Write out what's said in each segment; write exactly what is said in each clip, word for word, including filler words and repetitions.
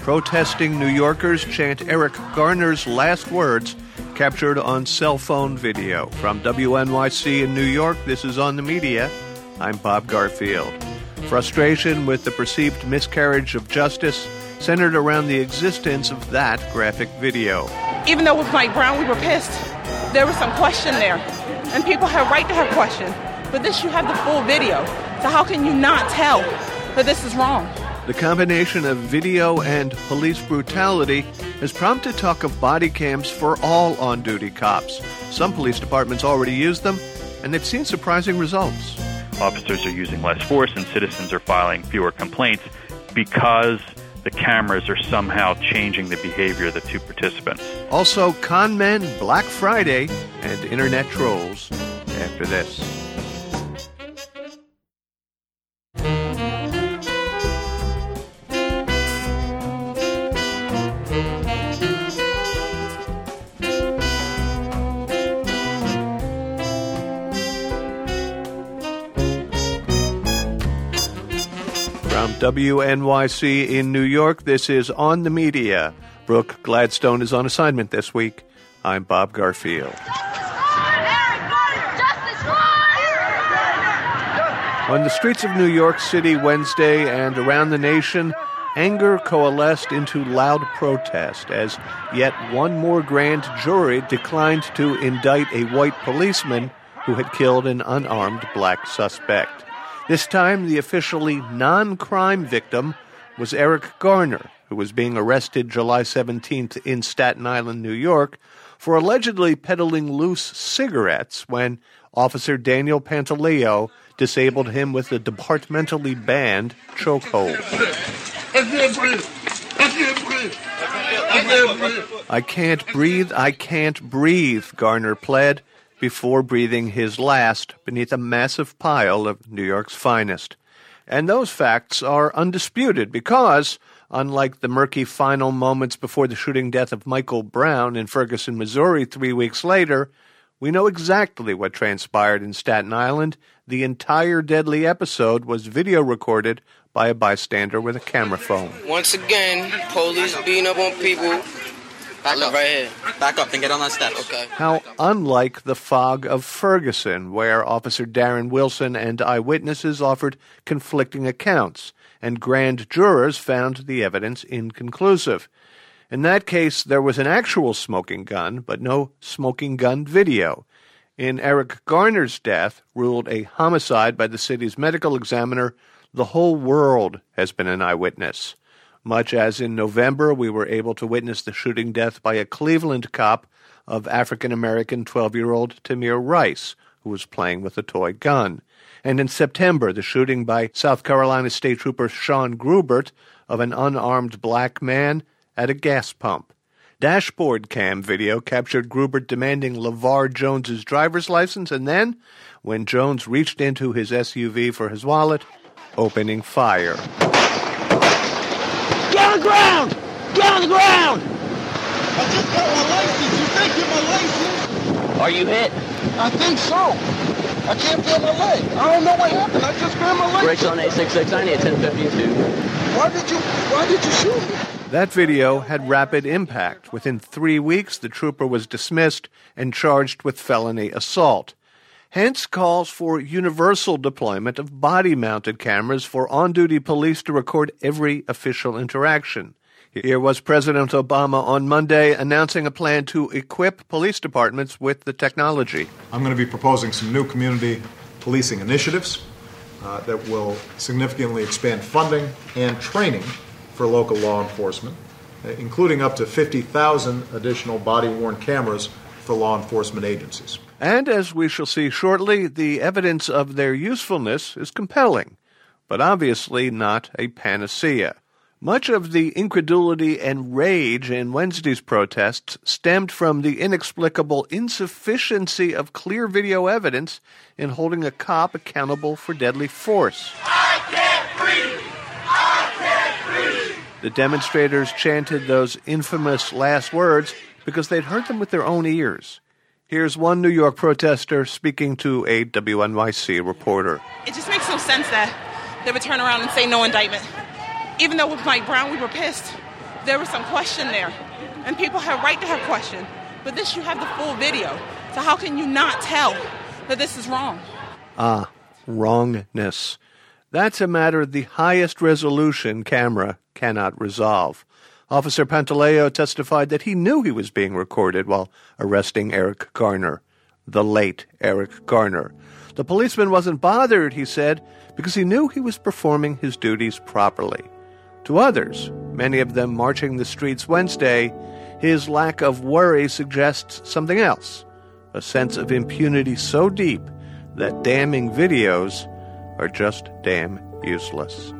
Protesting New Yorkers chant Eric Garner's last words, captured on cell phone video. From W N Y C in New York, this is On the Media. I'm Bob Garfield. Frustration with the perceived miscarriage of justice centered around the existence of that graphic video. Even though with Mike Brown we were pissed, there was some question there. And people have a right to have question. But this, you have the full video. So how can you not tell that this is wrong? The combination of video and police brutality has prompted talk of body cams for all on-duty cops. Some police departments already use them, and they've seen surprising results. Officers are using less force and citizens are filing fewer complaints because the cameras are somehow changing the behavior of the two participants. Also, con men, Black Friday, and internet trolls after this. From W N Y C in New York, this is On the Media. Brooke Gladstone is on assignment this week. I'm Bob Garfield. On the streets of New York City Wednesday and around the nation, anger coalesced into loud protest as yet one more grand jury declined to indict a white policeman who had killed an unarmed black suspect. This time, the officially non-crime victim was Eric Garner, who was being arrested July seventeenth in Staten Island, New York, for allegedly peddling loose cigarettes when Officer Daniel Pantaleo disabled him with a departmentally banned chokehold. I can't breathe. I can't breathe. I can't breathe. I can't breathe. I can't breathe, Garner pled, before breathing his last beneath a massive pile of New York's finest. And those facts are undisputed because, unlike the murky final moments before the shooting death of Michael Brown in Ferguson, Missouri three weeks later, we know exactly what transpired in Staten Island. The entire deadly episode was video recorded by a bystander with a camera phone. Once again, police beating up on people. Back Look up. right here. Back up and get on that step. Okay. How unlike the fog of Ferguson, where Officer Darren Wilson and eyewitnesses offered conflicting accounts, and grand jurors found the evidence inconclusive. In that case, there was an actual smoking gun, but no smoking gun video. In Eric Garner's death, ruled a homicide by the city's medical examiner, the whole world has been an eyewitness. Much as in November, we were able to witness the shooting death by a Cleveland cop of African-American twelve-year-old Tamir Rice, who was playing with a toy gun. And in September, the shooting by South Carolina State Trooper Sean Grubert of an unarmed black man at a gas pump. Dashboard cam video captured Grubert demanding LeVar Jones's driver's license, and then, when Jones reached into his S U V for his wallet, opening fire. Get on the ground! Get on the ground! I just got my license. You think you're my license? Are you hit? I think so. I can't feel my leg. I don't know what happened. I just grabbed my leg. Brakes on eight six six ninety at ten fifty-two. Why did you, why did you shoot me? That video had rapid impact. Within three weeks, the trooper was dismissed and charged with felony assault. Hence calls for universal deployment of body-mounted cameras for on-duty police to record every official interaction. Here was President Obama on Monday announcing a plan to equip police departments with the technology. I'm going to be proposing some new community policing initiatives uh, that will significantly expand funding and training for local law enforcement, uh, including up to fifty thousand additional body-worn cameras for law enforcement agencies. And as we shall see shortly, the evidence of their usefulness is compelling, but obviously not a panacea. Much of the incredulity and rage in Wednesday's protests stemmed from the inexplicable insufficiency of clear video evidence in holding a cop accountable for deadly force. I can't breathe! I can't breathe! The demonstrators chanted those infamous last words because they'd heard them with their own ears. Here's one New York protester speaking to a W N Y C reporter. It just makes no sense that they would turn around and say no indictment. Even though with Mike Brown we were pissed, there was some question there. And people have right to have question. But this, you have the full video. So how can you not tell that this is wrong? Ah, wrongness. That's a matter the highest resolution camera cannot resolve. Officer Pantaleo testified that he knew he was being recorded while arresting Eric Garner, the late Eric Garner. The policeman wasn't bothered, he said, because he knew he was performing his duties properly. To others, many of them marching the streets Wednesday, his lack of worry suggests something else, a sense of impunity so deep that damning videos are just damn useless.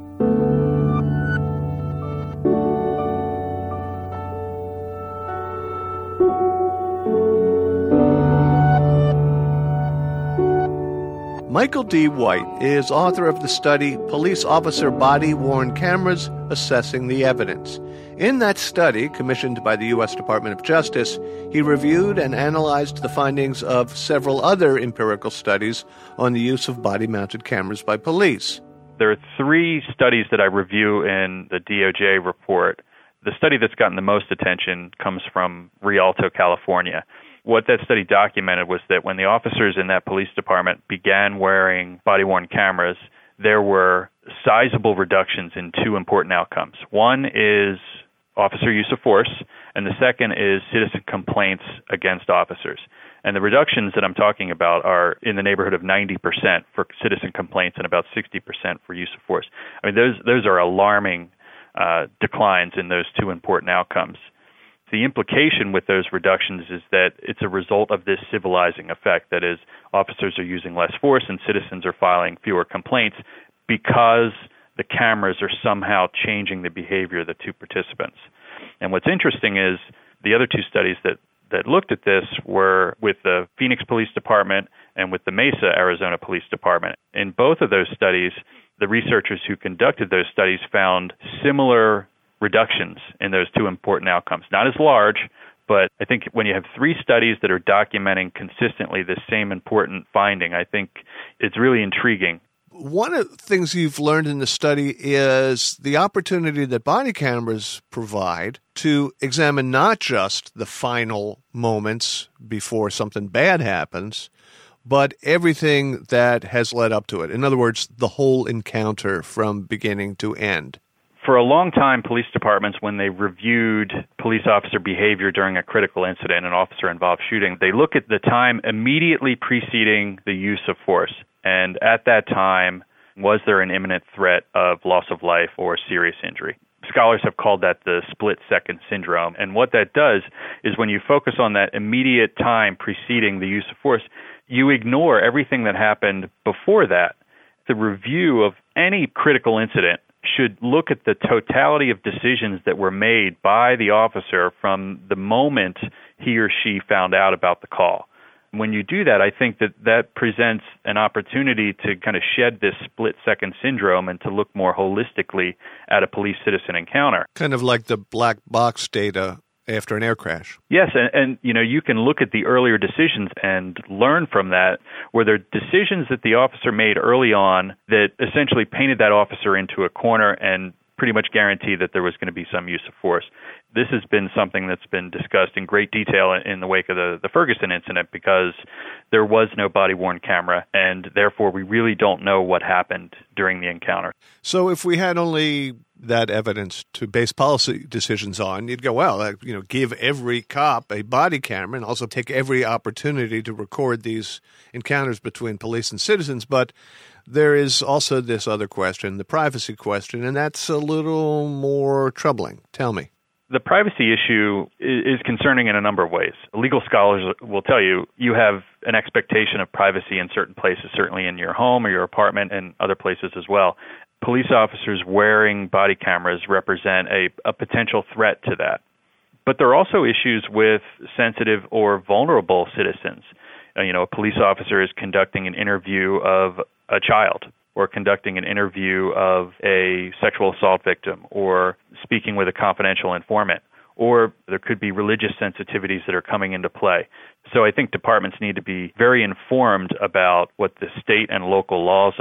Michael D. White is author of the study Police Officer Body-Worn Cameras Assessing the Evidence. In that study, commissioned by the U S Department of Justice, he reviewed and analyzed the findings of several other empirical studies on the use of body-mounted cameras by police. There are three studies that I review in the D O J report. The study that's gotten the most attention comes from Rialto, California. What that study documented was that when the officers in that police department began wearing body-worn cameras, there were sizable reductions in two important outcomes. One is officer use of force, and the second is citizen complaints against officers. And the reductions that I'm talking about are in the neighborhood of ninety percent for citizen complaints and about sixty percent for use of force. I mean, those those are alarming uh, declines in those two important outcomes. The implication with those reductions is that it's a result of this civilizing effect. That is, officers are using less force and citizens are filing fewer complaints because the cameras are somehow changing the behavior of the two participants. And what's interesting is the other two studies that, that looked at this were with the Phoenix Police Department and with the Mesa, Arizona Police Department. In both of those studies, the researchers who conducted those studies found similar reductions in those two important outcomes. Not as large, but I think when you have three studies that are documenting consistently the same important finding, I think it's really intriguing. One of the things you've learned in the study is the opportunity that body cameras provide to examine not just the final moments before something bad happens, but everything that has led up to it. In other words, the whole encounter from beginning to end. For a long time, police departments, when they reviewed police officer behavior during a critical incident, an officer-involved shooting, they look at the time immediately preceding the use of force. And at that time, was there an imminent threat of loss of life or serious injury? Scholars have called that the split-second syndrome. And what that does is when you focus on that immediate time preceding the use of force, you ignore everything that happened before that. The review of any critical incident should look at the totality of decisions that were made by the officer from the moment he or she found out about the call. When you do that, I think that that presents an opportunity to kind of shed this split-second syndrome and to look more holistically at a police-citizen encounter. Kind of like the black box data after an air crash. Yes, and, and you know, you can look at the earlier decisions and learn from that. Were there decisions that the officer made early on that essentially painted that officer into a corner and pretty much guaranteed that there was going to be some use of force? This has been something that's been discussed in great detail in the wake of the, the Ferguson incident because there was no body-worn camera, and therefore we really don't know what happened during the encounter. So if we had only that evidence to base policy decisions on, you'd go, well, you know, give every cop a body camera and also take every opportunity to record these encounters between police and citizens. But there is also this other question, the privacy question, and that's a little more troubling. Tell me. The privacy issue is concerning in a number of ways. Legal scholars will tell you you have an expectation of privacy in certain places, certainly in your home or your apartment and other places as well. Police officers wearing body cameras represent a, a potential threat to that. But there are also issues with sensitive or vulnerable citizens. Uh, you know, a police officer is conducting an interview of a child, or conducting an interview of a sexual assault victim, or speaking with a confidential informant, or there could be religious sensitivities that are coming into play. So I think departments need to be very informed about what the state and local laws are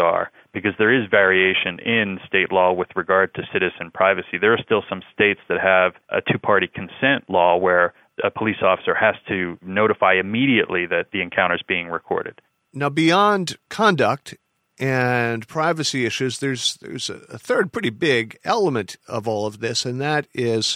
because there is variation in state law with regard to citizen privacy. There are still some states that have a two-party consent law where a police officer has to notify immediately that the encounter is being recorded. Now, beyond conduct and privacy issues, there's there's a third pretty big element of all of this, and that is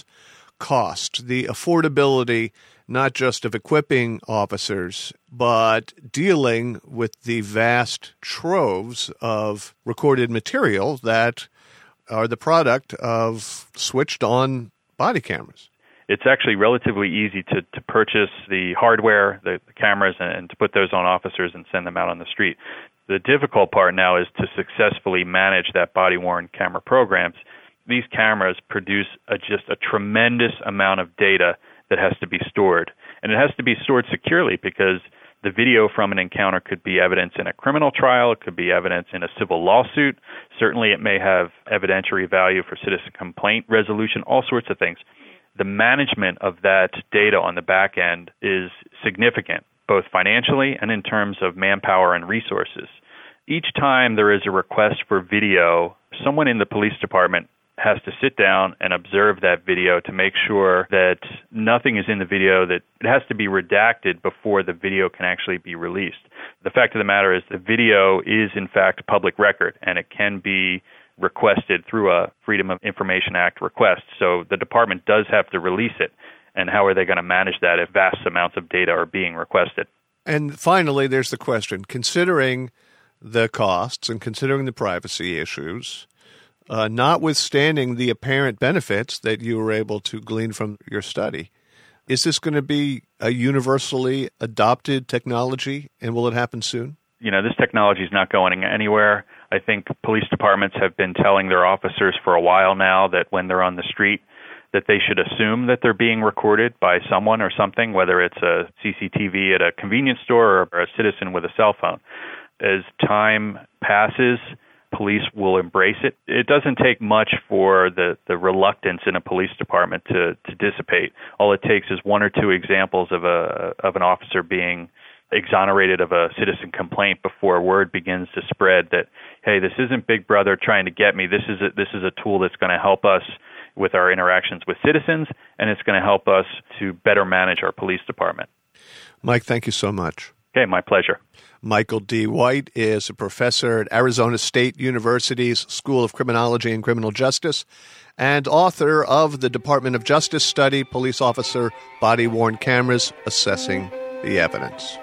cost, the affordability not just of equipping officers, but dealing with the vast troves of recorded material that are the product of switched-on body cameras. It's actually relatively easy to, to purchase the hardware, the, the cameras, and, and to put those on officers and send them out on the street. The difficult part now is to successfully manage that body-worn camera programs. These cameras produce a, just a tremendous amount of data that has to be stored. And it has to be stored securely because the video from an encounter could be evidence in a criminal trial, it could be evidence in a civil lawsuit. Certainly it may have evidentiary value for citizen complaint resolution, all sorts of things. The management of that data on the back end is significant, both financially and in terms of manpower and resources. Each time there is a request for video, someone in the police department has to sit down and observe that video to make sure that nothing is in the video, that it has to be redacted before the video can actually be released. The fact of the matter is the video is in fact public record, and it can be requested through a Freedom of Information Act request. So the department does have to release it. And how are they going to manage that if vast amounts of data are being requested? And finally, there's the question, considering the costs and considering the privacy issues, uh, notwithstanding the apparent benefits that you were able to glean from your study, is this going to be a universally adopted technology, and will it happen soon? You know, this technology is not going anywhere. I think police departments have been telling their officers for a while now that when they're on the street, that they should assume that they're being recorded by someone or something, whether it's a C C T V at a convenience store or a citizen with a cell phone. As time passes, police will embrace it. It doesn't take much for the, the reluctance in a police department to, to dissipate. All it takes is one or two examples of a of an officer being exonerated of a citizen complaint before word begins to spread that, hey, this isn't Big Brother trying to get me. This is a, this is a tool that's going to help us with our interactions with citizens, and it's going to help us to better manage our police department. Mike, thank you so much. Okay, my pleasure. Michael D. White is a professor at Arizona State University's School of Criminology and Criminal Justice and author of the Department of Justice study, Police Officer Body-Worn Cameras Assessing the Evidence.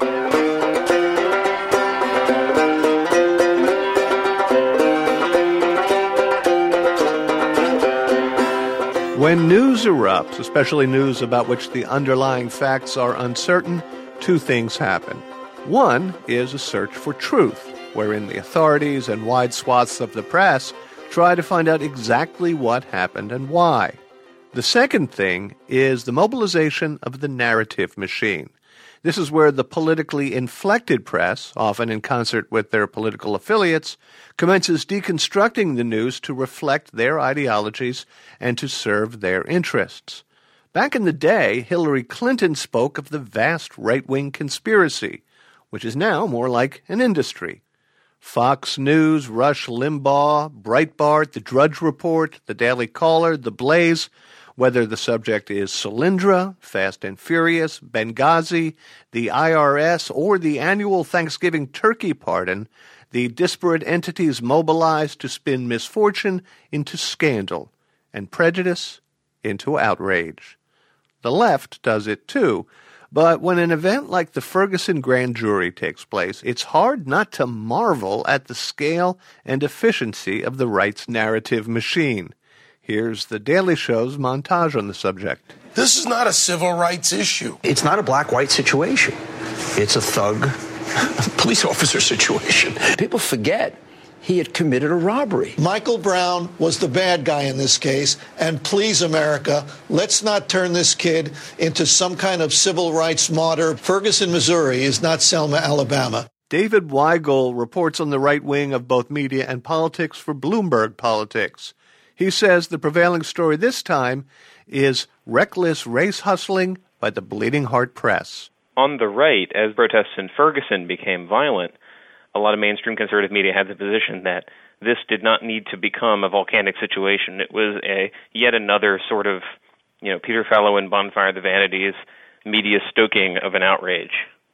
When news erupts, especially news about which the underlying facts are uncertain, two things happen. One is a search for truth, wherein the authorities and wide swaths of the press try to find out exactly what happened and why. The second thing is the mobilization of the narrative machine. This is where the politically inflected press, often in concert with their political affiliates, commences deconstructing the news to reflect their ideologies and to serve their interests. Back in the day, Hillary Clinton spoke of the vast right-wing conspiracy, which is now more like an industry. Fox News, Rush Limbaugh, Breitbart, The Drudge Report, The Daily Caller, The Blaze, whether the subject is Solyndra, Fast and Furious, Benghazi, the I R S, or the annual Thanksgiving turkey pardon, the disparate entities mobilized to spin misfortune into scandal and prejudice into outrage. The left does it too, but when an event like the Ferguson grand jury takes place, it's hard not to marvel at the scale and efficiency of the right's narrative machine. Here's The Daily Show's montage on the subject. This is not a civil rights issue. It's not a black-white situation. It's a thug police officer situation. People forget he had committed a robbery. Michael Brown was the bad guy in this case, and please, America, let's not turn this kid into some kind of civil rights martyr. Ferguson, Missouri is not Selma, Alabama. David Weigel reports on the right wing of both media and politics for Bloomberg Politics. He says the prevailing story this time is reckless race hustling by the Bleeding Heart Press. On the right, as protests in Ferguson became violent, a lot of mainstream conservative media had the position that this did not need to become a volcanic situation. It was a yet another sort of, you know, Peter Fallow and Bonfire of the Vanities media stoking of an outrage.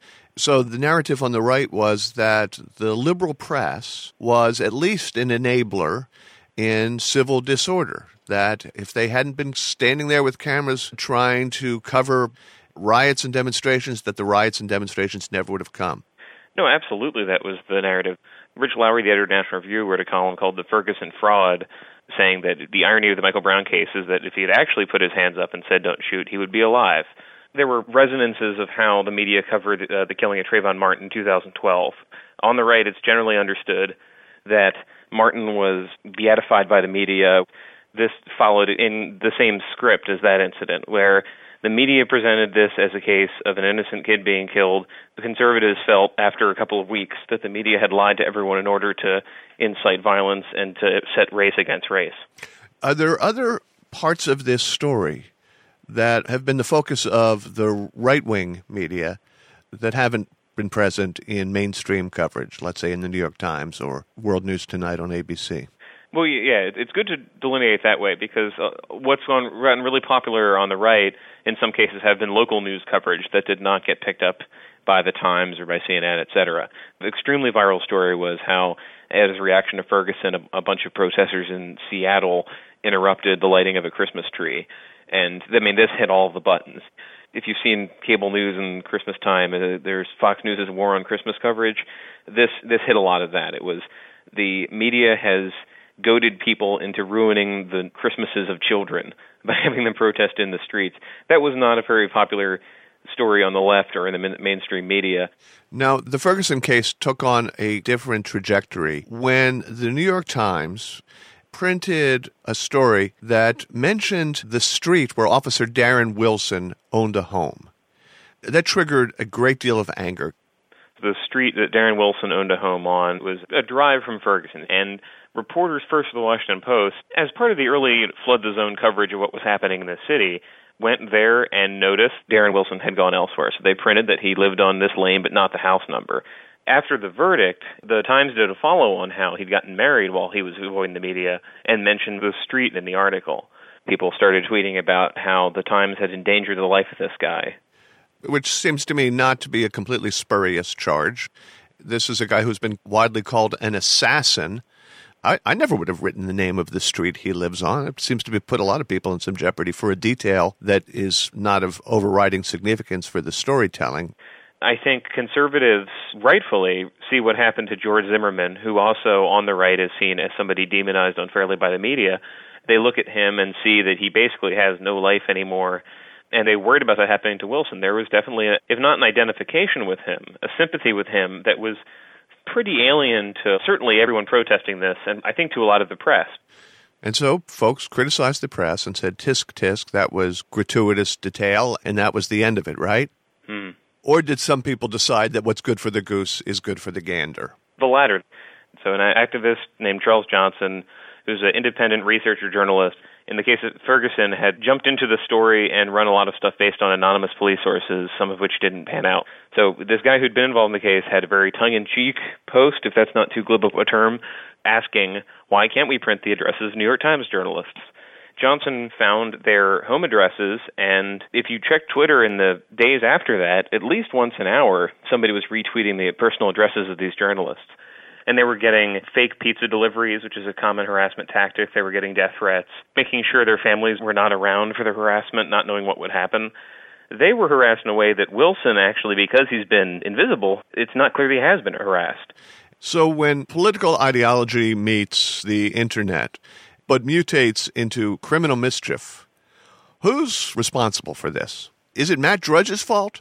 So the narrative on the right was that the liberal press was at least an enabler in civil disorder, that if they hadn't been standing there with cameras trying to cover riots and demonstrations, that the riots and demonstrations never would have come. No, absolutely, that was the narrative. Rich Lowry, the editor of National Review, wrote a column called The Ferguson Fraud, saying that the irony of the Michael Brown case is that if he had actually put his hands up and said don't shoot, he would be alive. There were resonances of how the media covered uh, the killing of Trayvon Martin in two thousand twelve. On the right, it's generally understood that Martin was beatified by the media. This followed in the same script as that incident, where the media presented this as a case of an innocent kid being killed. The conservatives felt after a couple of weeks that the media had lied to everyone in order to incite violence and to set race against race. Are there other parts of this story that have been the focus of the right-wing media that haven't been present in mainstream coverage, let's say in the New York Times or World News Tonight on A B C? Well, yeah, it's good to delineate that way because uh, what's gone gotten really popular on the right in some cases have been local news coverage that did not get picked up by the Times or by C N N, et cetera. The extremely viral story was how, as a reaction to Ferguson, a, a bunch of protesters in Seattle interrupted the lighting of a Christmas tree. And, I mean, this hit all the buttons. If you've seen cable news in Christmas time, uh, there's Fox News' war on Christmas coverage. This this hit a lot of that. It was the media has goaded people into ruining the Christmases of children by having them protest in the streets. That was not a very popular story on the left or in the mainstream media. Now, the Ferguson case took on a different trajectory when the New York Times printed a story that mentioned the street where Officer Darren Wilson owned a home. That triggered a great deal of anger. The street that Darren Wilson owned a home on was a drive from Ferguson, and reporters first of the Washington Post, as part of the early flood the zone coverage of what was happening in the city, went there and noticed Darren Wilson had gone elsewhere. So they printed that he lived on this lane but not the house number. After the verdict, the Times did a follow on how he'd gotten married while he was avoiding the media and mentioned the street in the article. People started tweeting about how the Times had endangered the life of this guy. Which seems to me not to be a completely spurious charge. This is a guy who's been widely called an assassin. I, I never would have written the name of the street he lives on. It seems to have put a lot of people in some jeopardy for a detail that is not of overriding significance for the storytelling. I think conservatives rightfully see what happened to George Zimmerman, who also on the right is seen as somebody demonized unfairly by the media. They look at him and see that he basically has no life anymore, and they worried about that happening to Wilson. There was definitely, a, if not an identification with him, a sympathy with him that was pretty alien to certainly everyone protesting this, and I think to a lot of the press. And so folks criticized the press and said, tisk, tisk, that was gratuitous detail, and that was the end of it, right? Hmm. Or did some people decide that what's good for the goose is good for the gander? The latter. So an activist named Charles Johnson, who's an independent researcher journalist, in the case of Ferguson, had jumped into the story and run a lot of stuff based on anonymous police sources, some of which didn't pan out. So this guy who'd been involved in the case had a very tongue-in-cheek post, if that's not too glib of a term, asking, why can't we print the addresses of New York Times journalists? Johnson found their home addresses, and if you check Twitter in the days after that, at least once an hour, somebody was retweeting the personal addresses of these journalists. And they were getting fake pizza deliveries, which is a common harassment tactic. They were getting death threats, making sure their families were not around for the harassment, not knowing what would happen. They were harassed in a way that Wilson, actually, because he's been invisible, it's not clear he has been harassed. So when political ideology meets the internet, but mutates into criminal mischief, who's responsible for this? Is it Matt Drudge's fault?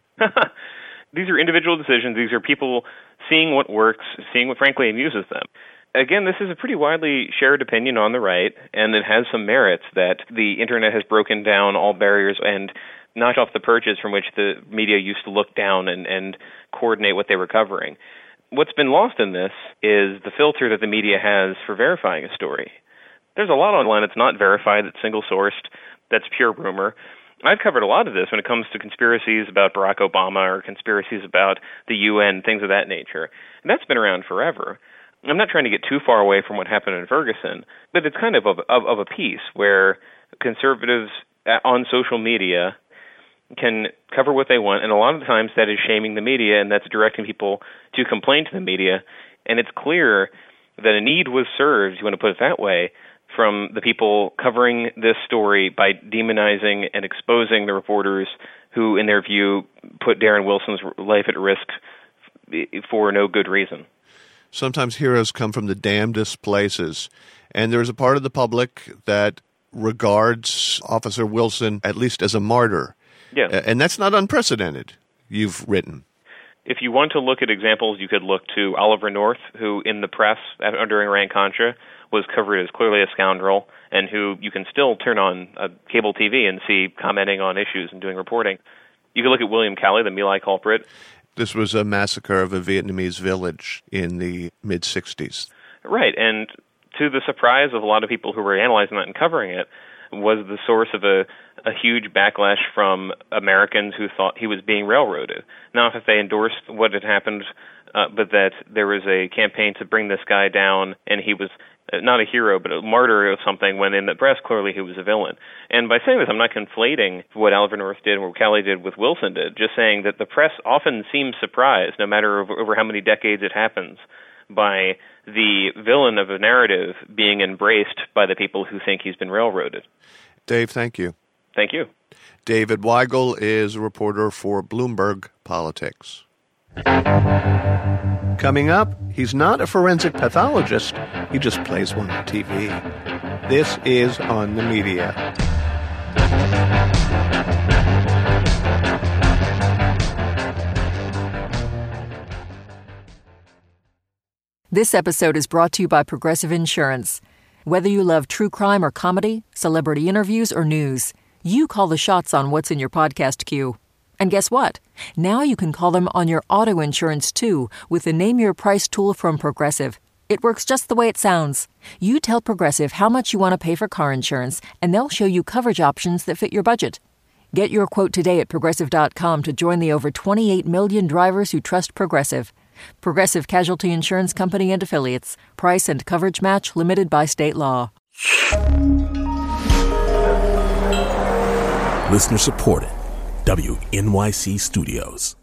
These are individual decisions. These are people seeing what works, seeing what frankly amuses them. Again, this is a pretty widely shared opinion on the right, and it has some merits that the internet has broken down all barriers and knocked off the perches from which the media used to look down and, and coordinate what they were covering. What's been lost in this is the filter that the media has for verifying a story. There's a lot online that's not verified, that's single-sourced, that's pure rumor. I've covered a lot of this when it comes to conspiracies about Barack Obama or conspiracies about the U N, things of that nature. And that's been around forever. I'm not trying to get too far away from what happened in Ferguson, but it's kind of of, of, of a piece where conservatives on social media can cover what they want, and a lot of times that is shaming the media, and that's directing people to complain to the media. And it's clear that a need was served, you want to put it that way, from the people covering this story by demonizing and exposing the reporters who, in their view, put Darren Wilson's life at risk for no good reason. Sometimes heroes come from the damnedest places, and there's a part of the public that regards Officer Wilson at least as a martyr. Yeah. And that's not unprecedented, you've written. If you want to look at examples, you could look to Oliver North, who in the press during Iran-Contra was covered as clearly a scoundrel, and who you can still turn on uh, cable T V and see commenting on issues and doing reporting. You could look at William Calley, the My Lai culprit. This was a massacre of a Vietnamese village in the mid-sixties. Right, and to the surprise of a lot of people who were analyzing that and covering it, was the source of a, a huge backlash from Americans who thought he was being railroaded. Not that they endorsed what had happened, uh, but that there was a campaign to bring this guy down, and he was not a hero, but a martyr of something, when in the press, clearly he was a villain. And by saying this, I'm not conflating what Oliver North did and what Calley did with Wilson did, just saying that the press often seems surprised, no matter over, over how many decades it happens, by the villain of a narrative being embraced by the people who think he's been railroaded. Dave, thank you. Thank you. David Weigel is a reporter for Bloomberg Politics. Coming up, he's not a forensic pathologist. He just plays one on T V. This is On the Media. This episode is brought to you by Progressive Insurance. Whether you love true crime or comedy, celebrity interviews or news, you call the shots on what's in your podcast queue. And guess what? Now you can call them on your auto insurance, too, with the Name Your Price tool from Progressive. It works just the way it sounds. You tell Progressive how much you want to pay for car insurance, and they'll show you coverage options that fit your budget. Get your quote today at Progressive dot com to join the over twenty-eight million drivers who trust Progressive. Progressive Casualty Insurance Company and Affiliates. Price and coverage match limited by state law. Listener supported. W N Y C Studios.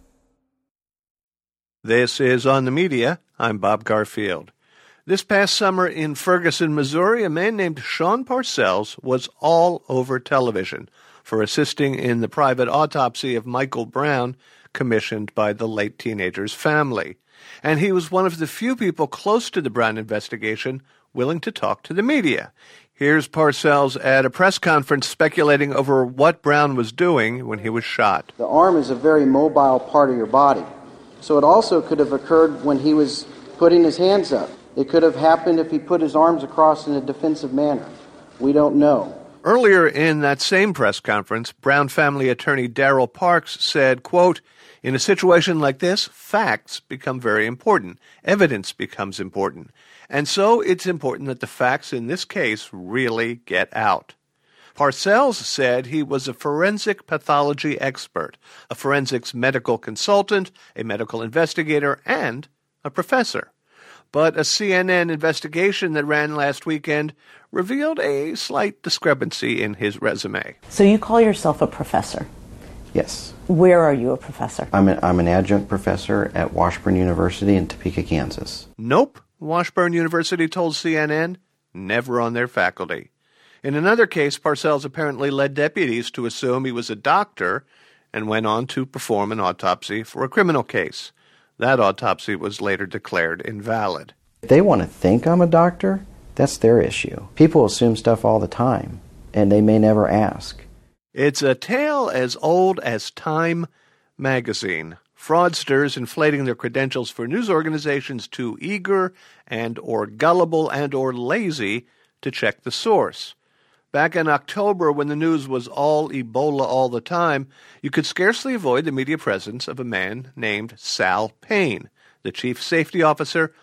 This is On the Media. I'm Bob Garfield. This past summer in Ferguson, Missouri, a man named Sean Parcells was all over television for assisting in the private autopsy of Michael Brown, commissioned by the late teenager's family. And he was one of the few people close to the Brown investigation willing to talk to the media. Here's Parcells at a press conference speculating over what Brown was doing when he was shot. The arm is a very mobile part of your body, so it also could have occurred when he was putting his hands up. It could have happened if he put his arms across in a defensive manner. We don't know. Earlier in that same press conference, Brown family attorney Daryl Parks said, quote, "In a situation like this, facts become very important. Evidence becomes important. And so it's important that the facts in this case really get out." Parcells said he was a forensic pathology expert, a forensics medical consultant, a medical investigator, and a professor. But a C N N investigation that ran last weekend revealed a slight discrepancy in his resume. So you call yourself a professor? Yes. Where are you a professor? I'm an, I'm an adjunct professor at Washburn University in Topeka, Kansas. Nope. Washburn University told C N N, never on their faculty. In another case, Parcells apparently led deputies to assume he was a doctor and went on to perform an autopsy for a criminal case. That autopsy was later declared invalid. If they want to think I'm a doctor, that's their issue. People assume stuff all the time, and they may never ask. It's a tale as old as Time magazine. Fraudsters inflating their credentials for news organizations too eager and or gullible and or lazy to check the source. Back in October, when the news was all Ebola all the time, you could scarcely avoid the media presence of a man named Sal Payne, the chief safety officer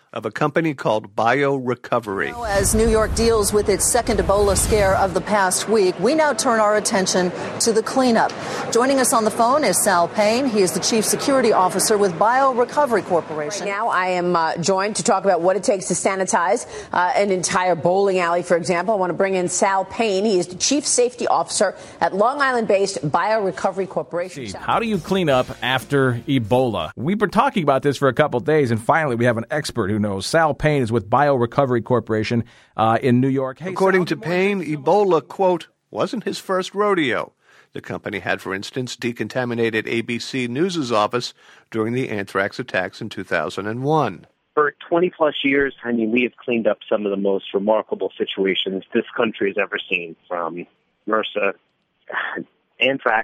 of a company called BioRecovery. As New York deals with its second Ebola scare of the past week, we now turn our attention to the cleanup. Joining us on the phone is Sal Payne. He is the Chief Security Officer with BioRecovery Corporation. Right now I am uh, joined to talk about what it takes to sanitize uh, an entire bowling alley, for example. I want to bring in Sal Payne. He is the Chief Safety Officer at Long Island-based BioRecovery Corporation. How do you clean up after Ebola? We've been talking about this for a couple of days, and finally we have an expert who knows. Sal Payne is with BioRecovery Corporation uh, in New York. Hey, According Sal, to Payne, Ebola, quote, wasn't his first rodeo. The company had, for instance, decontaminated A B C News' office during the anthrax attacks in two thousand one. For twenty plus years, I mean, we have cleaned up some of the most remarkable situations this country has ever seen, from MRSA, anthrax,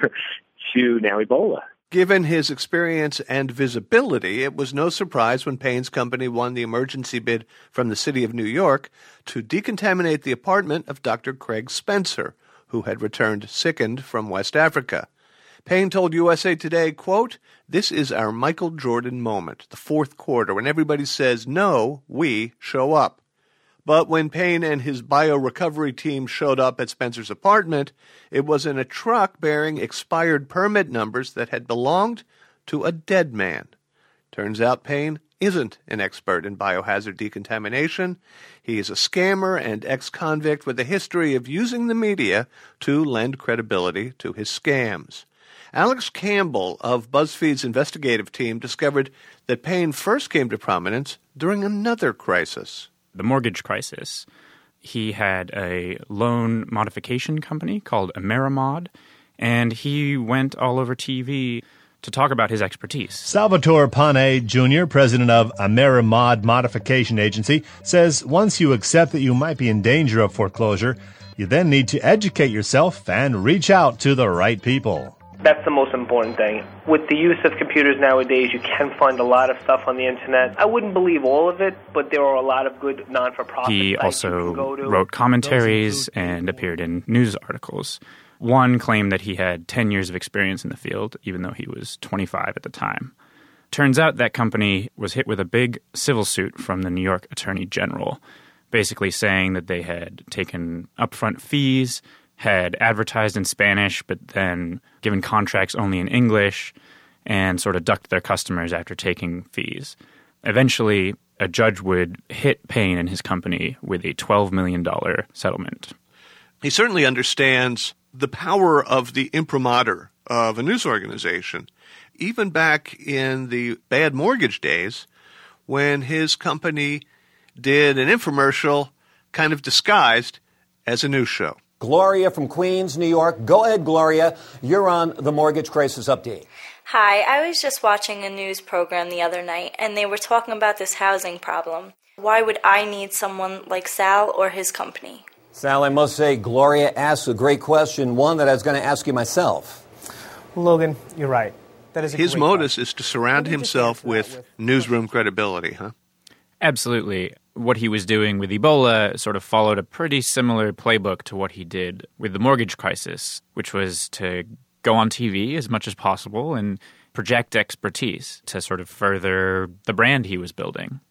to now Ebola. Given his experience and visibility, it was no surprise when Payne's company won the emergency bid from the city of New York to decontaminate the apartment of Doctor Craig Spencer, who had returned sickened from West Africa. Payne told U S A Today, quote, "This is our Michael Jordan moment, the fourth quarter, when everybody says, no, we show up." But when Payne and his BioRecovery team showed up at Spencer's apartment, it was in a truck bearing expired permit numbers that had belonged to a dead man. Turns out Payne isn't an expert in biohazard decontamination. He is a scammer and ex-convict with a history of using the media to lend credibility to his scams. Alex Campbell of BuzzFeed's investigative team discovered that Payne first came to prominence during another crisis. The mortgage crisis. He had a loan modification company called Amerimod, and he went all over T V to talk about his expertise. Salvatore Pane, Junior, president of Amerimod Modification Agency, says once you accept that you might be in danger of foreclosure, you then need to educate yourself and reach out to the right people. That's the most important thing. With the use of computers nowadays, you can find a lot of stuff on the internet. I wouldn't believe all of it, but there are a lot of good non-for-profit He sites also you can go to. wrote commentaries and appeared in news articles. One claimed that he had ten years of experience in the field, even though he was twenty-five at the time. Turns out that company was hit with a big civil suit from the New York Attorney General, basically saying that they had taken upfront fees, had advertised in Spanish, but then given contracts only in English, and sort of ducked their customers after taking fees. Eventually, a judge would hit Payne and his company with a twelve million dollars settlement. He certainly understands the power of the imprimatur of a news organization. Even back in the bad mortgage days, when his company did an infomercial kind of disguised as a news show. Gloria from Queens, New York. Go ahead, Gloria. You're on the Mortgage Crisis Update. Hi, I was just watching a news program the other night, and they were talking about this housing problem. Why would I need someone like Sal or his company? Sal, I must say, Gloria asks a great question, one that I was going to ask you myself. Logan, you're right. That is a His great modus question. is to surround himself with, with newsroom credibility, huh? Absolutely. What he was doing with Ebola sort of followed a pretty similar playbook to what he did with the mortgage crisis, which was to go on T V as much as possible and project expertise to sort of further the brand he was building.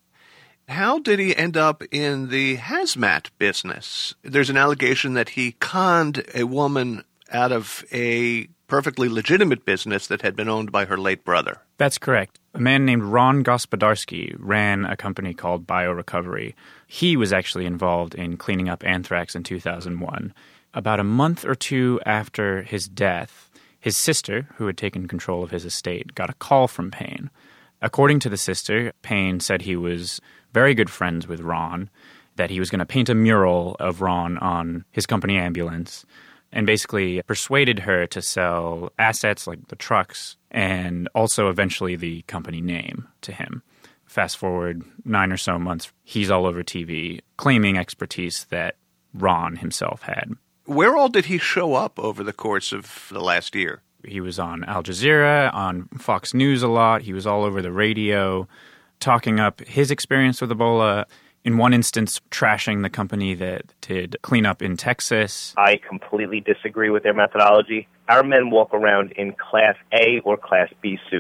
How did he end up in the hazmat business? There's an allegation that he conned a woman out of a perfectly legitimate business that had been owned by her late brother. That's correct. A man named Ron Gospodarski ran a company called BioRecovery. He was actually involved in cleaning up anthrax in two thousand one. About a month or two after his death, his sister, who had taken control of his estate, got a call from Payne. According to the sister, Payne said he was very good friends with Ron, that he was going to paint a mural of Ron on his company ambulance, and basically persuaded her to sell assets like the trucks and also eventually the company name to him. Fast forward nine or so months, he's all over T V claiming expertise that Ron himself had. Where all did he show up over the course of the last year? He was on Al Jazeera, on Fox News a lot. He was all over the radio, talking up his experience with Ebola. In one instance, trashing the company that did cleanup in Texas. I completely disagree with their methodology. Our men walk around in Class A or Class B suits.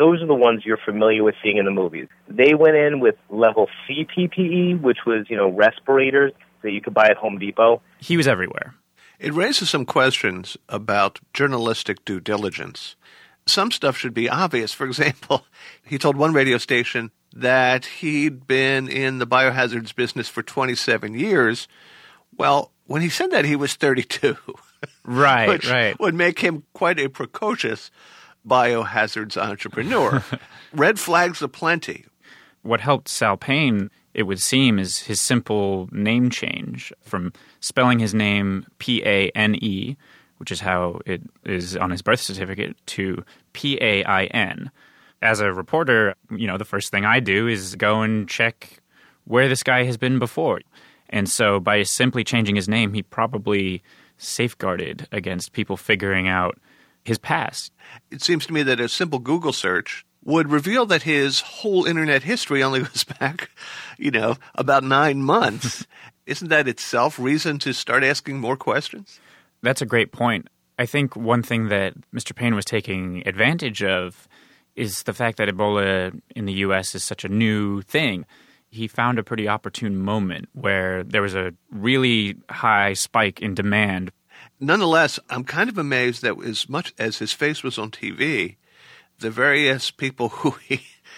those are the ones you're familiar with seeing in the movies. They went in with level C P P E, which was, you know, respirators that you could buy at Home Depot. He was everywhere. It raises some questions about journalistic due diligence. Some stuff should be obvious. For example, he told one radio station that he'd been in the biohazards business for twenty-seven years. Well, when he said that, he was thirty-two. Right, which right. would make him quite a precocious biohazards entrepreneur. Red flags aplenty. What helped Sal Payne, it would seem, is his simple name change from spelling his name P A N E, which is how it is on his birth certificate, to P A I N. As a reporter, you know, the first thing I do is go and check where this guy has been before. And so by simply changing his name, he probably safeguarded against people figuring out his past. It seems to me that a simple Google search would reveal that his whole internet history only goes back, you know, about nine months. Isn't that itself reason to start asking more questions? That's a great point. I think one thing that Mister Payne was taking advantage of is the fact that Ebola in the U S is such a new thing. He found a pretty opportune moment where there was a really high spike in demand. Nonetheless, I'm kind of amazed that as much as his face was on T V, the various people who he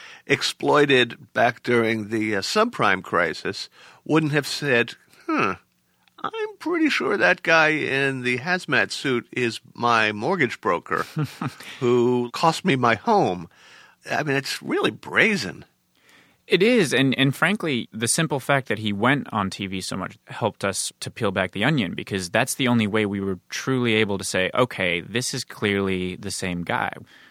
exploited back during the uh, subprime crisis wouldn't have said, hmm, I'm pretty sure that guy in the hazmat suit is my mortgage broker who cost me my home. I mean, it's really brazen. It is, and, and frankly, the simple fact that he went on T V so much helped us to peel back the onion, because that's the only way we were truly able to say, okay, this is clearly the same guy.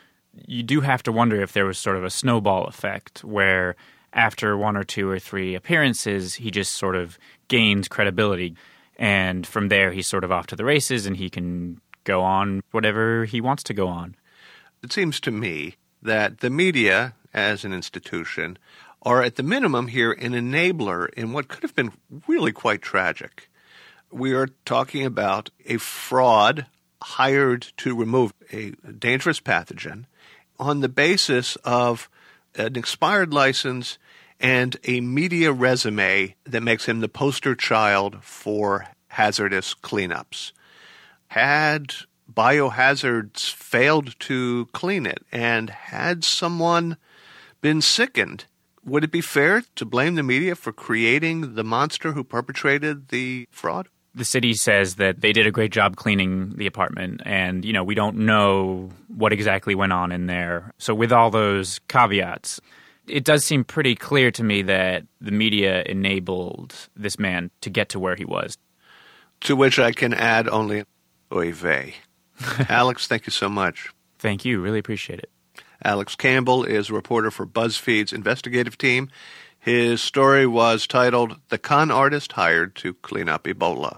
You do have to wonder if there was sort of a snowball effect where after one or two or three appearances, he just sort of gained credibility. And from there, he's sort of off to the races and he can go on whatever he wants to go on. It seems to me that the media, as an institution, are at the minimum here an enabler in what could have been really quite tragic. We are talking about a fraud hired to remove a dangerous pathogen on the basis of an expired license and a media resume that makes him the poster child for hazardous cleanups. Had Biohazards failed to clean it, and had someone been sickened, would it be fair to blame the media for creating the monster who perpetrated the fraud? The city says that they did a great job cleaning the apartment, and, you know, we don't know what exactly went on in there. So with all those caveats, it does seem pretty clear to me that the media enabled this man to get to where he was. To which I can add only, oy vey. Alex, thank you so much. Thank you. Really appreciate it. Alex Campbell is a reporter for BuzzFeed's investigative team. His story was titled, The Con Artist Hired to Clean Up Ebola.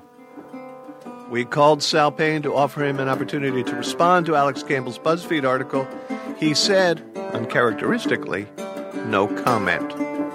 We called Sal Payne to offer him an opportunity to respond to Alex Campbell's BuzzFeed article. He said, uncharacteristically, no comment.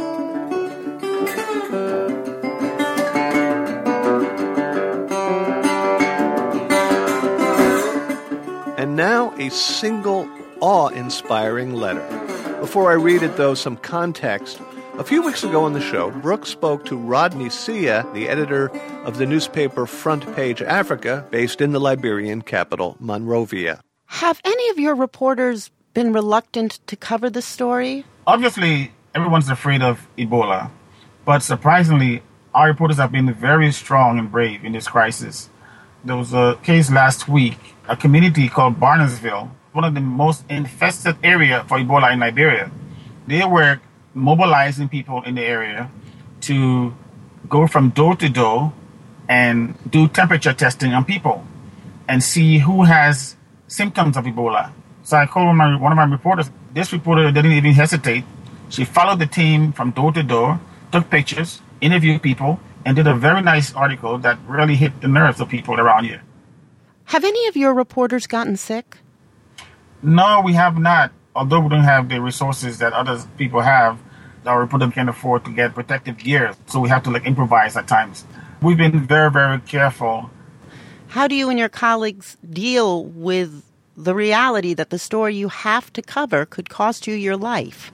And now a single awe-inspiring letter. Before I read it, though, some context. A few weeks ago on the show, Brooke spoke to Rodney Sia, the editor of the newspaper Front Page Africa, based in the Liberian capital, Monrovia. Have any of your reporters been reluctant to cover the story? Obviously, everyone's afraid of Ebola, but surprisingly, our reporters have been very strong and brave in this crisis. There was a case last week, a community called Barnesville, one of the most infested area for Ebola in Liberia. They were mobilizing people in the area to go from door to door and do temperature testing on people and see who has symptoms of Ebola. So I called my, one of my reporters. This reporter didn't even hesitate. She followed the team from door to door, took pictures, interviewed people, and did a very nice article that really hit the nerves of people around here. Have any of your reporters gotten sick? No, we have not. Although we don't have the resources that other people have, our reporters can't afford to get protective gear, so we have to like improvise at times. We've been very, very careful. How do you and your colleagues deal with the reality that the story you have to cover could cost you your life.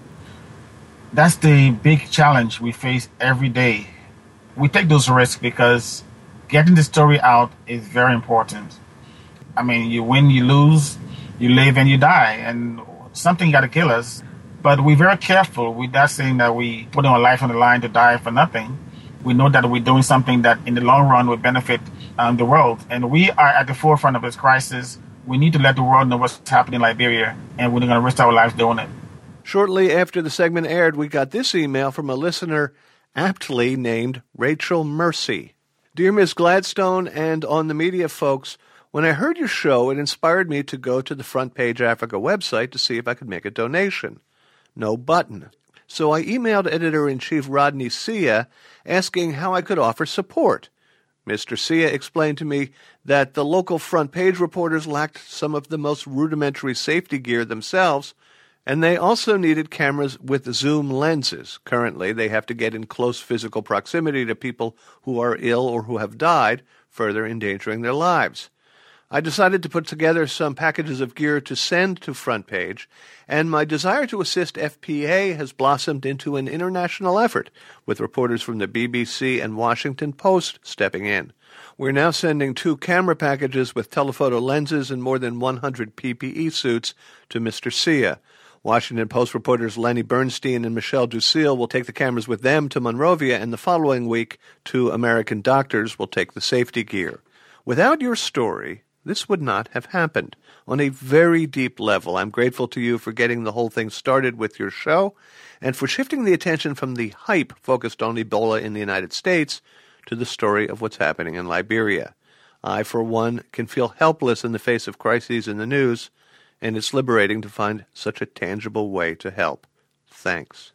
That's the big challenge we face every day. We take those risks because getting the story out is very important. I mean, you win, you lose, you live and you die, and something got to kill us. But we're very careful with that saying that we put our life on the line to die for nothing. We know that we're doing something that in the long run will benefit um, the world. And we are at the forefront of this crisis. We need to let the world know what's happening in Liberia, and we're going to risk our lives doing it. Shortly after the segment aired, we got this email from a listener aptly named Rachel Mercy. Dear Miz Gladstone and On the Media folks, when I heard your show, it inspired me to go to the Front Page Africa website to see if I could make a donation. No button. So I emailed Editor-in-Chief Rodney Sia asking how I could offer support. Mister Sia explained to me that the local front page reporters lacked some of the most rudimentary safety gear themselves, and they also needed cameras with zoom lenses. Currently, they have to get in close physical proximity to people who are ill or who have died, further endangering their lives. I decided to put together some packages of gear to send to Front Page, and my desire to assist F P A has blossomed into an international effort, with reporters from the B B C and Washington Post stepping in. We're now sending two camera packages with telephoto lenses and more than one hundred P P E suits to Mister Sia. Washington Post reporters Lenny Bernstein and Michelle Ducille will take the cameras with them to Monrovia, and the following week, two American doctors will take the safety gear. Without your story, this would not have happened. On a very deep level, I'm grateful to you for getting the whole thing started with your show and for shifting the attention from the hype focused on Ebola in the United States to the story of what's happening in Liberia. I, for one, can feel helpless in the face of crises in the news, and it's liberating to find such a tangible way to help. Thanks.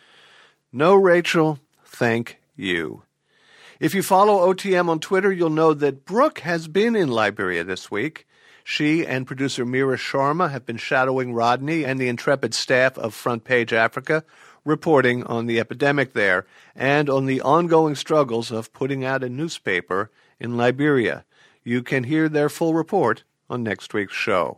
No, Rachel, thank you. If you follow O T M on Twitter, you'll know that Brooke has been in Liberia this week. She and producer Mira Sharma have been shadowing Rodney and the intrepid staff of Front Page Africa, reporting on the epidemic there and on the ongoing struggles of putting out a newspaper in Liberia. You can hear their full report on next week's show.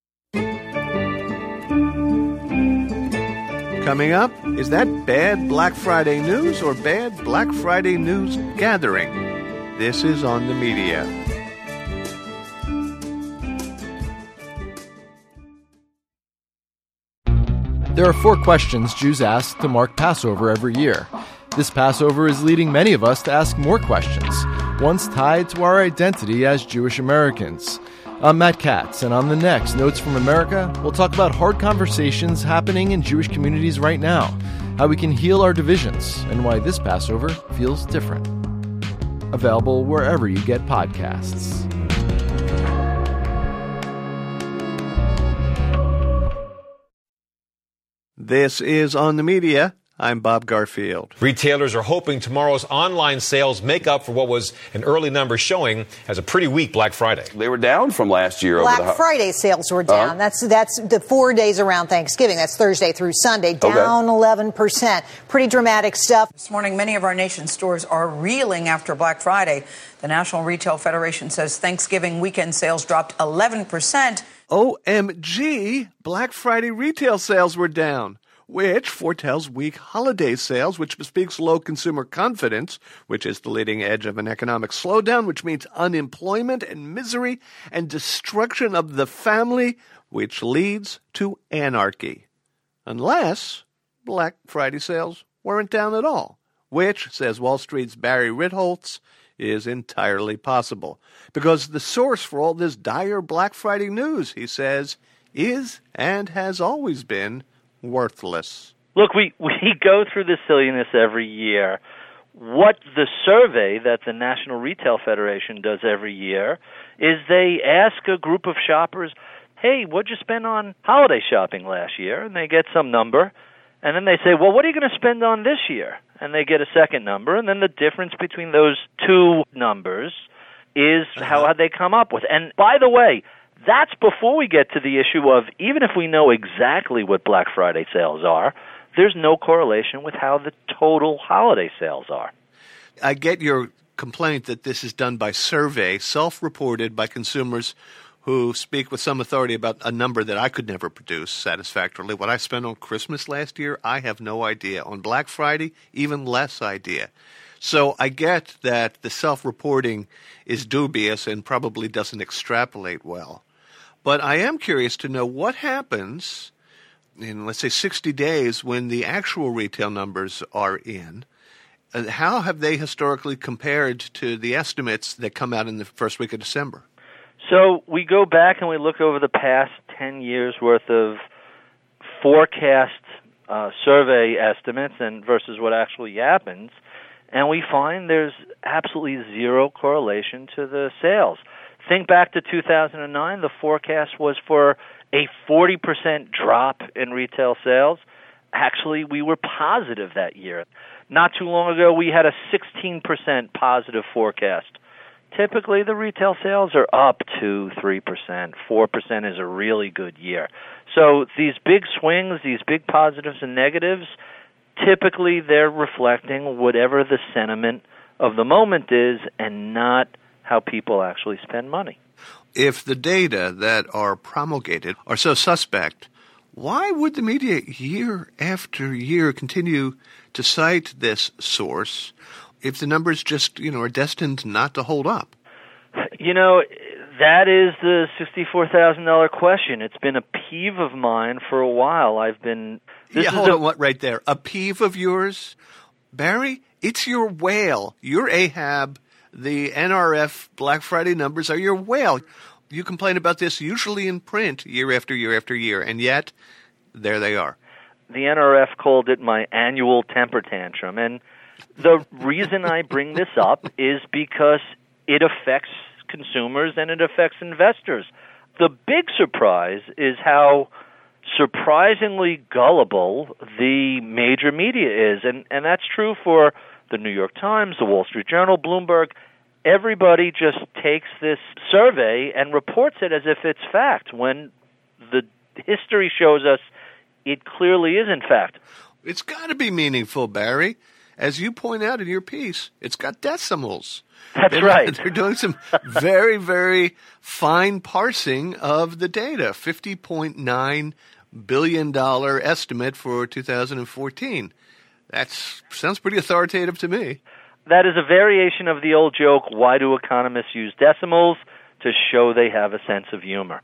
Coming up, is that bad Black Friday news or bad Black Friday news gathering? This is On the Media. There are four questions Jews ask to mark Passover every year. This Passover is leading many of us to ask more questions, ones tied to our identity as Jewish Americans. I'm Matt Katz, and on the next Notes from America, we'll talk about hard conversations happening in Jewish communities right now, how we can heal our divisions, and why this Passover feels different. Available wherever you get podcasts. This is On the Media. I'm Bob Garfield. Retailers are hoping tomorrow's online sales make up for what was an early number showing as a pretty weak Black Friday. They were down from last year. Black over the Friday sales were down. Uh-huh. That's that's the four days around Thanksgiving. That's Thursday through Sunday, down okay. eleven percent. Pretty dramatic stuff. This morning, many of our nation's stores are reeling after Black Friday. The National Retail Federation says Thanksgiving weekend sales dropped eleven percent. O M G, Black Friday retail sales were down, which foretells weak holiday sales, which bespeaks low consumer confidence, which is the leading edge of an economic slowdown, which means unemployment and misery and destruction of the family, which leads to anarchy. Unless Black Friday sales weren't down at all, which, says Wall Street's Barry Ritholtz, is entirely possible. Because the source for all this dire Black Friday news, he says, is and has always been worthless. Look, we, we go through this silliness every year. What the survey that the National Retail Federation does every year is they ask a group of shoppers, hey, what'd you spend on holiday shopping last year? And they get some number. And then they say, well, what are you going to spend on this year? And they get a second number. And then the difference between those two numbers is how they come up with. And by the way, that's before we get to the issue of, even if we know exactly what Black Friday sales are, there's no correlation with how the total holiday sales are. I get your complaint that this is done by survey, self-reported by consumers who speak with some authority about a number that I could never produce satisfactorily. What I spent on Christmas last year, I have no idea. On Black Friday, even less idea. So I get that the self-reporting is dubious and probably doesn't extrapolate well. But I am curious to know what happens in, let's say, sixty days when the actual retail numbers are in. Uh, how have they historically compared to the estimates that come out in the first week of December? So we go back and we look over the past ten years worth of forecast uh, survey estimates and versus what actually happens, and we find there's absolutely zero correlation to the sales. Think back to two thousand nine, the forecast was for a forty percent drop in retail sales. Actually, we were positive that year. Not too long ago, we had a sixteen percent positive forecast. Typically, the retail sales are up two, three percent. four percent is a really good year. So these big swings, these big positives and negatives, typically they're reflecting whatever the sentiment of the moment is and not how people actually spend money. If the data that are promulgated are so suspect, why would the media year after year continue to cite this source if the numbers just, you know, are destined not to hold up? You know, that is the sixty-four thousand dollars question. It's been a peeve of mine for a while. I've been... This yeah, is hold a, on, what, right there. A peeve of yours? Barry, it's your whale. You're Ahab. The N R F Black Friday numbers are your whale. You complain about this usually in print year after year after year, and yet there they are. The N R F called it my annual temper tantrum, and the reason I bring this up is because it affects consumers and it affects investors. The big surprise is how surprisingly gullible the major media is, and, and that's true for the New York Times, the Wall Street Journal, Bloomberg. Everybody just takes this survey and reports it as if it's fact, when the history shows us it clearly isn't fact. It's got to be meaningful, Barry. As you point out in your piece, it's got decimals. That's they're, right. They're doing some very, very fine parsing of the data. fifty point nine billion dollars estimate for two thousand fourteen. That sounds pretty authoritative to me. That is a variation of the old joke, why do economists use decimals? To show they have a sense of humor.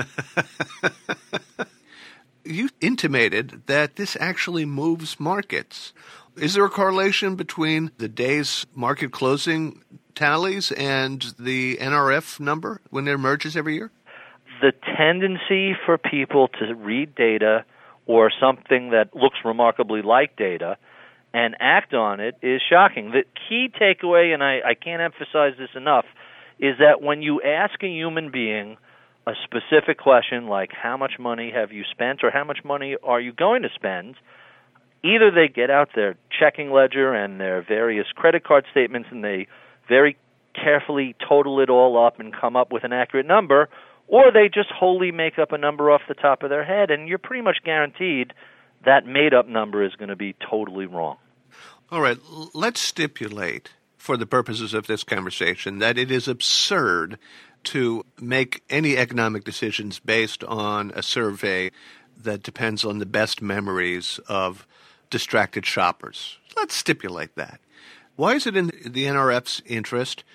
You intimated that this actually moves markets. Is there a correlation between the day's market closing tallies and the N R F number when it emerges every year? The tendency for people to read data or something that looks remarkably like data and act on it is shocking. The key takeaway, and I, I can't emphasize this enough, is that when you ask a human being a specific question like how much money have you spent or how much money are you going to spend, either they get out their checking ledger and their various credit card statements and they very carefully total it all up and come up with an accurate number, or they just wholly make up a number off the top of their head, and you're pretty much guaranteed that made-up number is going to be totally wrong. All right, let's stipulate, for the purposes of this conversation, that it is absurd to make any economic decisions based on a survey that depends on the best memories of distracted shoppers. Let's stipulate that. Why is it in the N R F's interest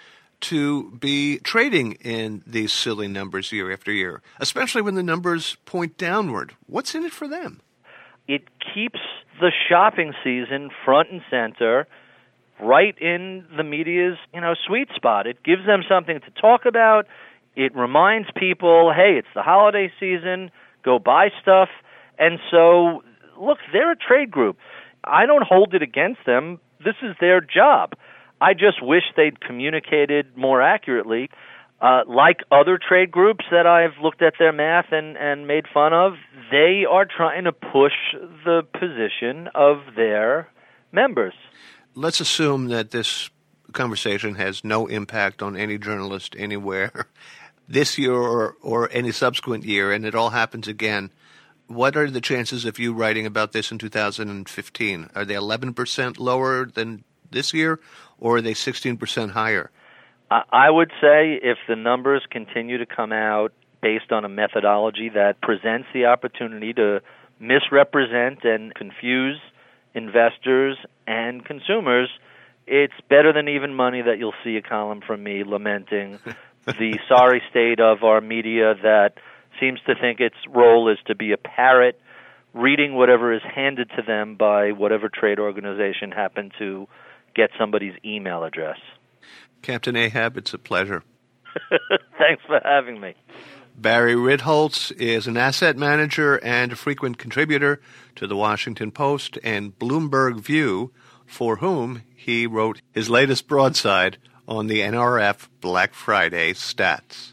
to be trading in these silly numbers year after year, especially when the numbers point downward? What's in it for them? It keeps the shopping season front and center, right in the media's, you know, sweet spot. It gives them something to talk about. It reminds people, hey, it's the holiday season, go buy stuff. And so, look, they're a trade group. I don't hold it against them. This is their job. I just wish they'd communicated more accurately. Uh, like other trade groups that I've looked at their math and, and made fun of, they are trying to push the position of their members. Let's assume that this conversation has no impact on any journalist anywhere this year or, or any subsequent year, and it all happens again. What are the chances of you writing about this in two thousand fifteen? Are they eleven percent lower than this year, or are they sixteen percent higher? I would say if the numbers continue to come out based on a methodology that presents the opportunity to misrepresent and confuse investors and consumers, it's better than even money that you'll see a column from me lamenting the sorry state of our media that seems to think its role is to be a parrot, reading whatever is handed to them by whatever trade organization happened to get somebody's email address. Captain Ahab, it's a pleasure. Thanks for having me. Barry Ritholtz is an asset manager and a frequent contributor to the Washington Post and Bloomberg View, for whom he wrote his latest broadside on the N R F Black Friday stats.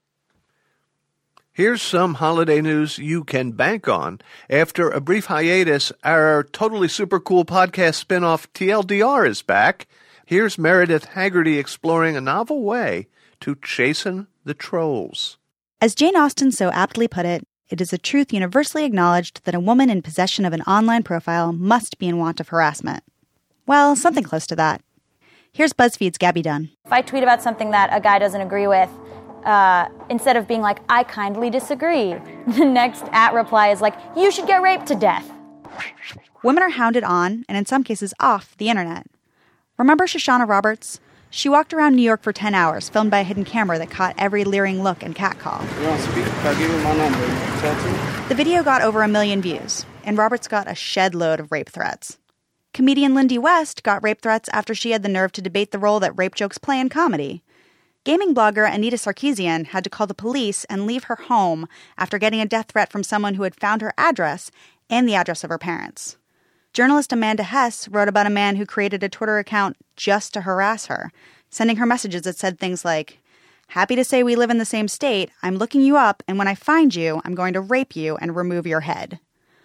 Here's some holiday news you can bank on. After a brief hiatus, our totally super cool podcast spinoff T L D R is back. Here's Meredith Haggerty exploring a novel way to chasten the trolls. As Jane Austen so aptly put it, it is a truth universally acknowledged that a woman in possession of an online profile must be in want of harassment. Well, something close to that. Here's BuzzFeed's Gabby Dunn. If I tweet about something that a guy doesn't agree with, uh, instead of being like, I kindly disagree, the next at reply is like, you should get raped to death. Women are hounded on, and in some cases off, the internet. Remember Shoshana Roberts? She walked around New York for ten hours, filmed by a hidden camera that caught every leering look and catcall. You want to speak? If I give you my number, you talk to me? The video got over a million views, and Roberts got a shed load of rape threats. Comedian Lindy West got rape threats after she had the nerve to debate the role that rape jokes play in comedy. Gaming blogger Anita Sarkeesian had to call the police and leave her home after getting a death threat from someone who had found her address and the address of her parents. Journalist Amanda Hess wrote about a man who created a Twitter account just to harass her, sending her messages that said things like, happy to say we live in the same state, I'm looking you up, and when I find you, I'm going to rape you and remove your head.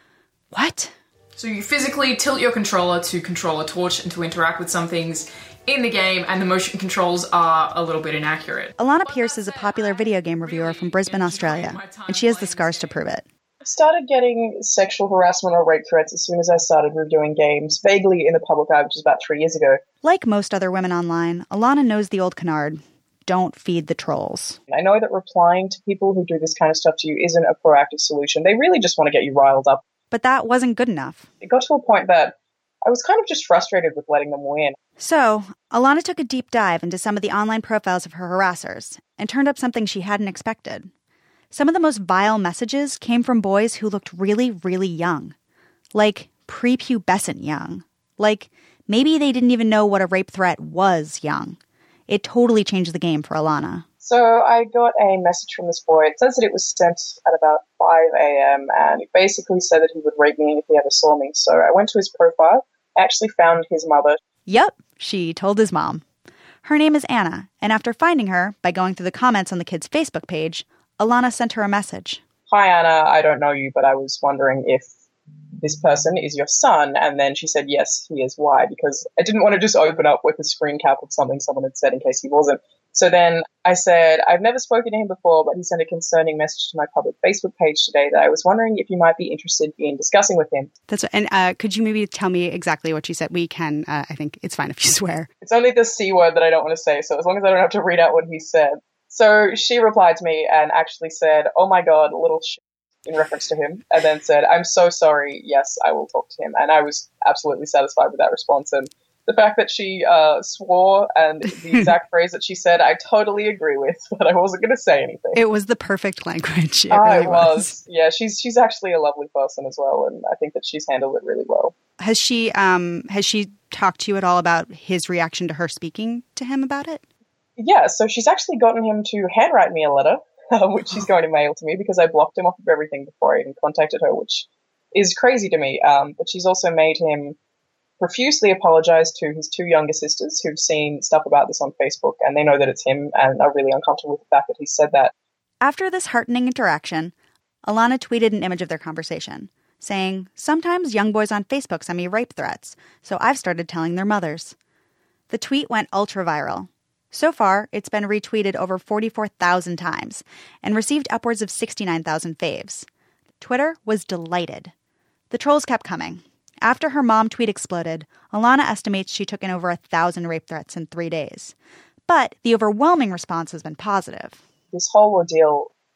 What? So you physically tilt your controller to control a torch and to interact with some things in the game, and the motion controls are a little bit inaccurate. Alana Pierce is a popular video game reviewer from Brisbane, Australia, and she has the scars to prove it. I started getting sexual harassment or rape threats as soon as I started reviewing games, vaguely in the public eye, which was about three years ago. Like most other women online, Alana knows the old canard, don't feed the trolls. I know that replying to people who do this kind of stuff to you isn't a proactive solution. They really just want to get you riled up. But that wasn't good enough. It got to a point that I was kind of just frustrated with letting them win. So, Alana took a deep dive into some of the online profiles of her harassers and turned up something she hadn't expected. Some of the most vile messages came from boys who looked really, really young. Like prepubescent young. Like maybe they didn't even know what a rape threat was young. It totally changed the game for Alana. So I got a message from this boy. It says that it was sent at about five a.m. and it basically said that he would rape me if he ever saw me. So I went to his profile. I actually found his mother. Yep, she told his mom. Her name is Anna, and after finding her, by going through the comments on the kid's Facebook page, Alana sent her a message. Hi, Anna. I don't know you, but I was wondering if this person is your son. And then she said, yes, he is. Why? Because I didn't want to just open up with a screen cap of something someone had said in case he wasn't. So then I said, I've never spoken to him before, but he sent a concerning message to my public Facebook page today that I was wondering if you might be interested in discussing with him. That's and uh, could you maybe tell me exactly what she said? We can, uh, I think it's fine if you swear. It's only the C word that I don't want to say, so as long as I don't have to read out what he said. So she replied to me and actually said, oh my God, little shit, in reference to him, and then said, I'm so sorry, yes, I will talk to him. And I was absolutely satisfied with that response. And the fact that she uh, swore and the exact phrase that she said, I totally agree with, but I wasn't going to say anything. It was the perfect language. It uh, really it was. was. Yeah, she's she's actually a lovely person as well, and I think that she's handled it really well. Has she um has she talked to you at all about his reaction to her speaking to him about it? Yeah, so she's actually gotten him to handwrite me a letter, which she's going to mail to me because I blocked him off of everything before I even contacted her, which is crazy to me. Um, but she's also made him profusely apologize to his two younger sisters who've seen stuff about this on Facebook, and they know that it's him and are really uncomfortable with the fact that he said that. After this heartening interaction, Alana tweeted an image of their conversation, saying, sometimes young boys on Facebook send me rape threats, so I've started telling their mothers. The tweet went ultra-viral. So far, it's been retweeted over forty-four thousand times and received upwards of sixty-nine thousand faves. Twitter was delighted. The trolls kept coming. After her mom tweet exploded, Alana estimates she took in over a thousand rape threats in three days. But the overwhelming response has been positive. This whole ordeal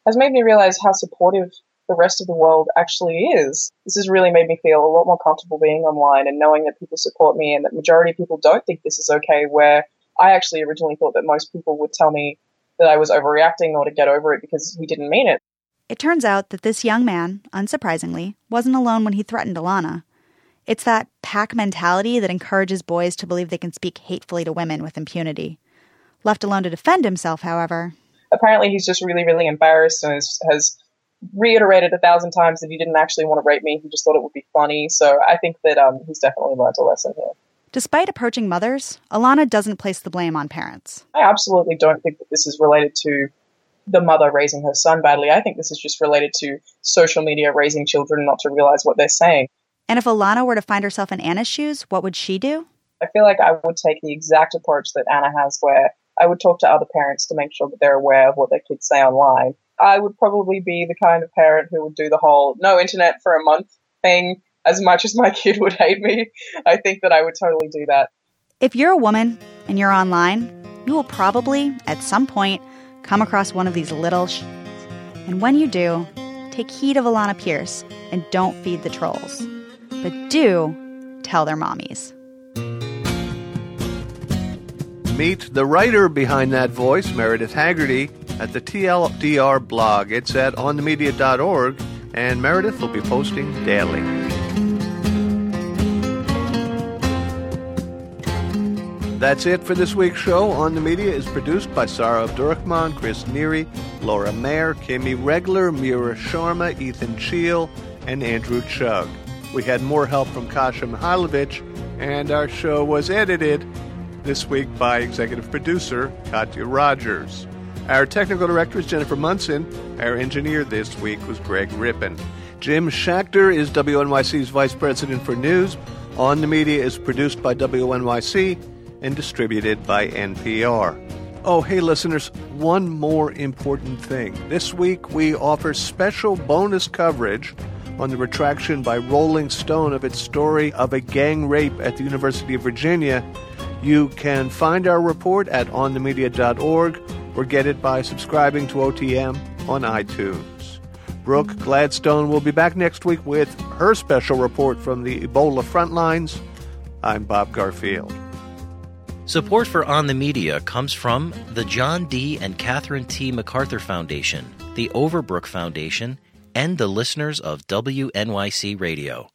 has made me realize how supportive the rest of the world actually is. This has really made me feel a lot more comfortable being online and knowing that people support me and that the majority of people don't think this is okay, where I actually originally thought that most people would tell me that I was overreacting or to get over it because he didn't mean it. It turns out that this young man, unsurprisingly, wasn't alone when he threatened Alana. It's that pack mentality that encourages boys to believe they can speak hatefully to women with impunity. Left alone to defend himself, however... Apparently he's just really, really embarrassed and has, has reiterated a thousand times that he didn't actually want to rape me. He just thought it would be funny. So I think that um, he's definitely learned a lesson here. Despite approaching mothers, Alana doesn't place the blame on parents. I absolutely don't think that this is related to the mother raising her son badly. I think this is just related to social media raising children not to realize what they're saying. And if Alana were to find herself in Anna's shoes, what would she do? I feel like I would take the exact approach that Anna has, where I would talk to other parents to make sure that they're aware of what their kids say online. I would probably be the kind of parent who would do the whole no internet for a month thing. As much as my kid would hate me, I think that I would totally do that. If you're a woman and you're online, you will probably, at some point, come across one of these little sh**. And when you do, take heed of Alana Pierce and don't feed the trolls. But do tell their mommies. Meet the writer behind that voice, Meredith Haggerty, at the T L D R blog. It's at on the media dot org, and Meredith will be posting daily. That's it for this week's show. On the Media is produced by Sarah Abdurrahman, Chris Neary, Laura Mayer, Kimmy Regler, Mira Sharma, Ethan Cheel, and Andrew Chugg. We had more help from Kasia Mihailovich, and our show was edited this week by executive producer Katya Rogers. Our technical director is Jennifer Munson. Our engineer this week was Greg Rippin. Jim Schachter is W N Y C's vice president for news. On the Media is produced by W N Y C and distributed by N P R. Oh, hey, listeners, one more important thing. This week we offer special bonus coverage on the retraction by Rolling Stone of its story of a gang rape at the University of Virginia. You can find our report at on the media dot org or get it by subscribing to O T M on iTunes. Brooke Gladstone will be back next week with her special report from the Ebola front lines. I'm Bob Garfield. Support for On the Media comes from the John D. and Catherine T. MacArthur Foundation, the Overbrook Foundation, and the listeners of W N Y C Radio.